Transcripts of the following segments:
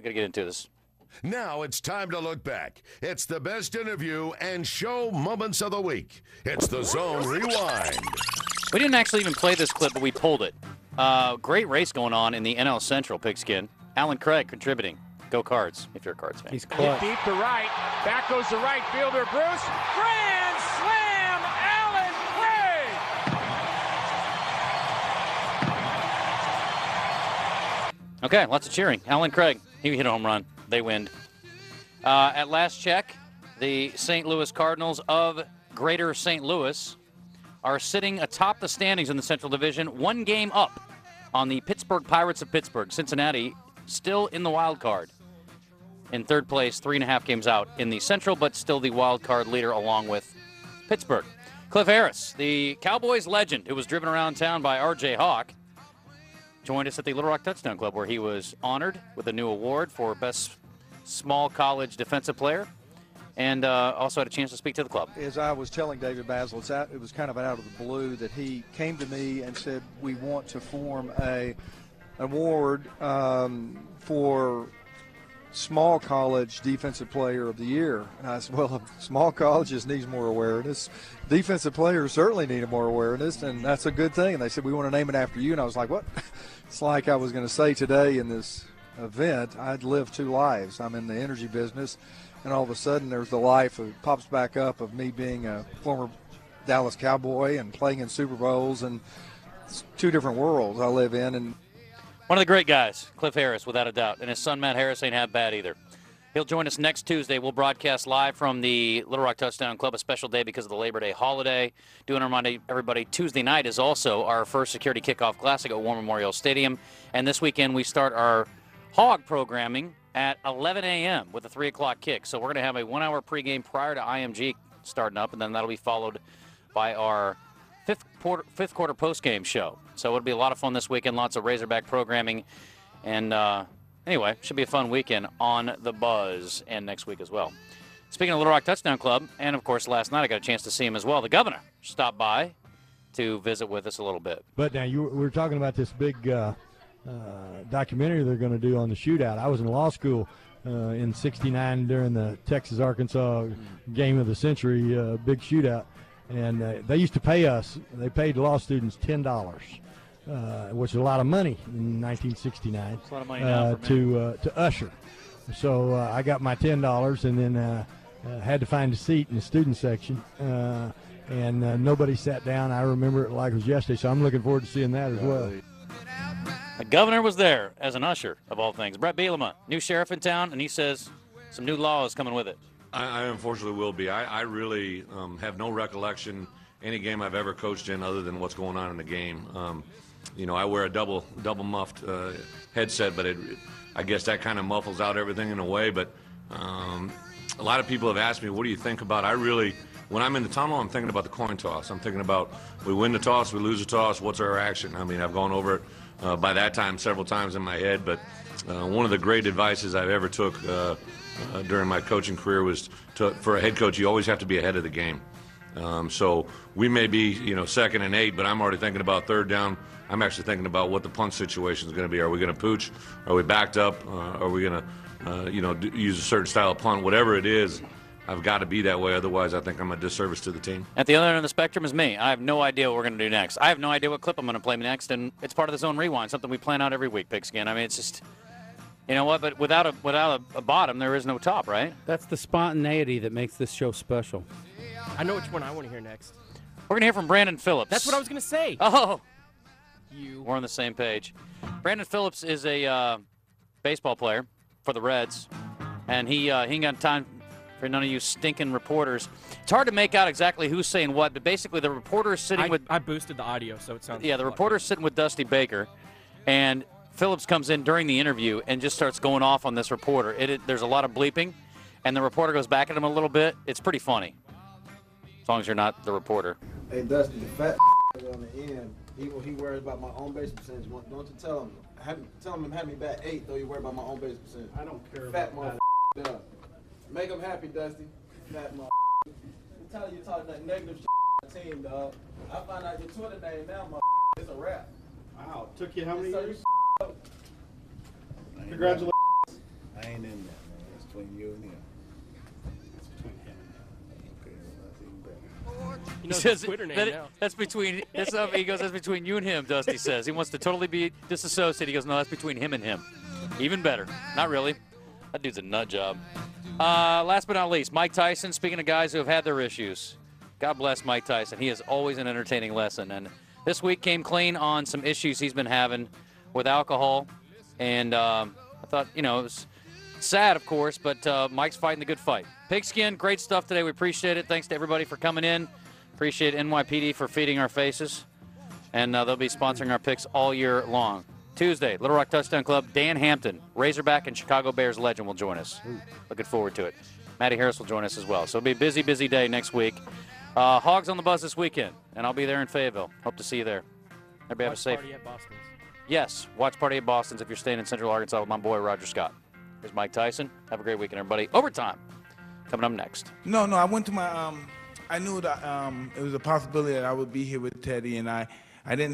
to get into this. Now it's time to look back. It's the best interview and show moments of the week. It's the Zone Rewind. We didn't actually even play this clip, but we pulled it. Great race going on in the NL Central, Pigskin. Alan Craig contributing. Go Cards, if you're a Cards fan. He's close. Deep to right. Back goes the right fielder, Bruce. Grand slam, Alan Craig! Okay, lots of cheering. Alan Craig, he hit a home run. They win. At last check, the St. Louis Cardinals of Greater St. Louis are sitting atop the standings in the Central Division, one game up on the Pittsburgh Pirates of Pittsburgh. Cincinnati still in the wild card. In third place, 3.5 games out in the Central, but still the wild card leader along with Pittsburgh. Cliff Harris, the Cowboys legend who was driven around town by R.J. Hawk, joined us at the Little Rock Touchdown Club, where he was honored with a new award for Best Small College Defensive Player, and also had a chance to speak to the club. As I was telling David Basil, it was kind of out of the blue that he came to me and said, we want to form an award for Small College Defensive Player of the Year. And I said, well, small colleges needs more awareness. Defensive players certainly need more awareness, and that's a good thing. And they said, we want to name it after you. And I was like, what? It's like I was going to say today in this event, I'd lived 2 lives. I'm in the energy business, and all of a sudden there's the life of pops back up of me being a former Dallas Cowboy and playing in Super Bowls, and it's 2 different worlds I live in. And one of the great guys, Cliff Harris, without a doubt, and his son Matt Harris ain't half bad either. He'll join us next Tuesday. We'll broadcast live from the Little Rock Touchdown Club, a special day because of the Labor Day holiday. Doing a reminder, everybody, Tuesday night is also our first Security Kickoff Classic at War Memorial Stadium. And this weekend we start our Hog programming at 11 a.m. with a 3 o'clock kick. So we're going to have a 1-hour pregame prior to IMG starting up, and then that'll be followed by our fifth quarter postgame show. So it'll be a lot of fun this weekend, lots of Razorback programming. And anyway, should be a fun weekend on the Buzz and next week as well. Speaking of Little Rock Touchdown Club, and of course last night I got a chance to see him as well, the governor stopped by to visit with us a little bit. But now we were talking about this big documentary they're going to do on the shootout. I was in law school in '69 during the Texas-Arkansas game of the century, big shootout. And they used to pay us, they paid law students $10, which is a lot of money in 1969, it's a lot of money now for to usher. So I got my $10 and then had to find a seat in the student section. And nobody sat down. I remember it like it was yesterday, so I'm looking forward to seeing that as well. The governor was there as an usher, of all things. Brett Bielema, new sheriff in town, and he says some new laws coming with it. I unfortunately will be. I really have no recollection any game I've ever coached in other than what's going on in the game. I wear a double muffed headset, but I guess that kind of muffles out everything in a way. But a lot of people have asked me, what do you think about? When I'm in the tunnel, I'm thinking about the coin toss. I'm thinking about we win the toss, we lose the toss, what's our action? I mean, I've gone over it by that time several times in my head, but one of the great advices I've ever took during my coaching career was for a head coach, you always have to be ahead of the game. So we may be, second and 8, but I'm already thinking about third down. I'm actually thinking about what the punt situation is going to be. Are we going to pooch? Are we backed up? Are we going to, use a certain style of punt? Whatever it is, I've got to be that way. Otherwise, I think I'm a disservice to the team. At the other end of the spectrum is me. I have no idea what we're going to do next. I have no idea what clip I'm going to play next, and it's part of the Zone Rewind, something we plan out every week, Pigskin. I mean, it's just... You know what? But without a bottom, there is no top, right? That's the spontaneity that makes this show special. I know which one I want to hear next. We're going to hear from Brandon Phillips. That's what I was going to say. Oh. We're on the same page. Brandon Phillips is a baseball player for the Reds, and he ain't got time for none of you stinking reporters. It's hard to make out exactly who's saying what, but basically the reporter is sitting with... I boosted the audio, so it sounds... Yeah, the reporter's sitting with Dusty Baker, and... Phillips comes in during the interview and just starts going off on this reporter. There's a lot of bleeping, and the reporter goes back at him a little bit. It's pretty funny, as long as you're not the reporter. Hey, Dusty, the fat on the end, he worries about my own base percentage. Don't you tell him? Tell him have me bat 8, though you worry about my own base percentage. I don't care fat about that. Make him happy, Dusty. Fat mother. I'm telling you, talking that negative shit team, dog. I find out your Twitter name now, mother. It's a wrap. Wow, took you how many years? Congratulations. He knows his Twitter name now. That's between. He goes. That's between you and him. Dusty says he wants to totally be disassociated. He goes, no, that's between him and him. Even better. Not really. That dude's a nut job. Last but not least, Mike Tyson. Speaking of guys who have had their issues, God bless Mike Tyson. He is always an entertaining lesson. And this week came clean on some issues he's been having with alcohol. And I thought, it was sad, of course, but Mike's fighting the good fight. Pigskin, great stuff today. We appreciate it. Thanks to everybody for coming in. Appreciate NYPD for feeding our faces. And they'll be sponsoring our picks all year long. Tuesday, Little Rock Touchdown Club, Dan Hampton, Razorback and Chicago Bears legend will join us. Looking forward to it. Matty Harris will join us as well. So it'll be a busy, busy day next week. Hogs on the Buzz this weekend, and I'll be there in Fayetteville. Hope to see you there. Everybody have a safe. Party at Boston's. Yes, watch Party at Boston's if you're staying in Central Arkansas with my boy Roger Scott. Here's Mike Tyson. Have a great weekend, everybody. Overtime coming up next. No, I went to my. I knew that it was a possibility that I would be here with Teddy, and I didn't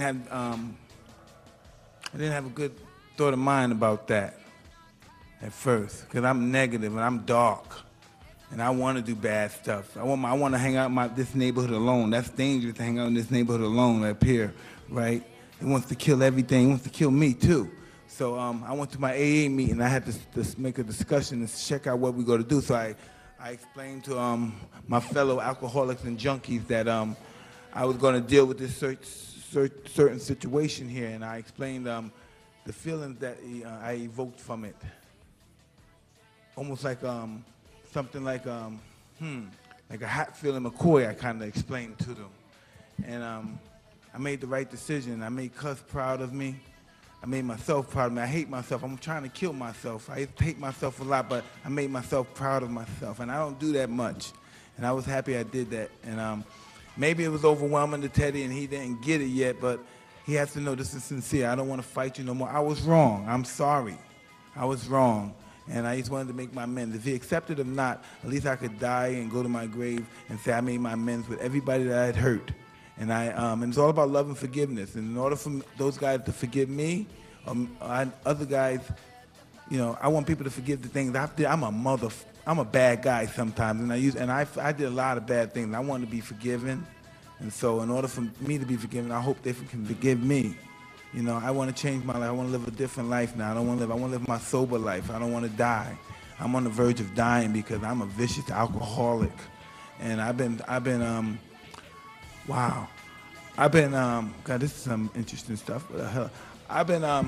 have a good thought of mind about that at first, because I'm negative and I'm dark, and I want to do bad stuff. I want to hang out in this neighborhood alone. That's dangerous to hang out in this neighborhood alone up here, right? It wants to kill everything. It wants to kill me too. So I went to my AA meeting. I had to make a discussion and check out what we're going to do. So I explained to my fellow alcoholics and junkies that I was going to deal with this certain situation here, and I explained the feelings that I evoked from it. Almost like something like a Hatfield and McCoy. I kind of explained to them, and I made the right decision. I made Cuz proud of me. I made myself proud of me. I hate myself. I'm trying to kill myself. I hate myself a lot, but I made myself proud of myself, and I don't do that much. And I was happy I did that. And maybe it was overwhelming to Teddy, and he didn't get it yet, but he has to know this is sincere. I don't want to fight you no more. I was wrong. I'm sorry. I was wrong. And I just wanted to make my amends. If he accepted or not, at least I could die and go to my grave and say I made my amends with everybody that I had hurt. And and it's all about love and forgiveness. And in order for those guys to forgive me, other guys, I want people to forgive the things I did. I'm a bad guy sometimes, and I did a lot of bad things. I want to be forgiven, and so in order for me to be forgiven, I hope they can forgive me. I want to change my life. I want to live a different life now. I want to live my sober life. I don't want to die. I'm on the verge of dying because I'm a vicious alcoholic, and wow. God, this is some interesting stuff. I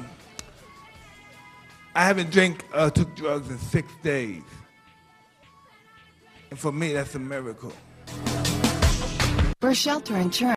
haven't took drugs in 6 days. And for me, that's a miracle. For shelter insurance.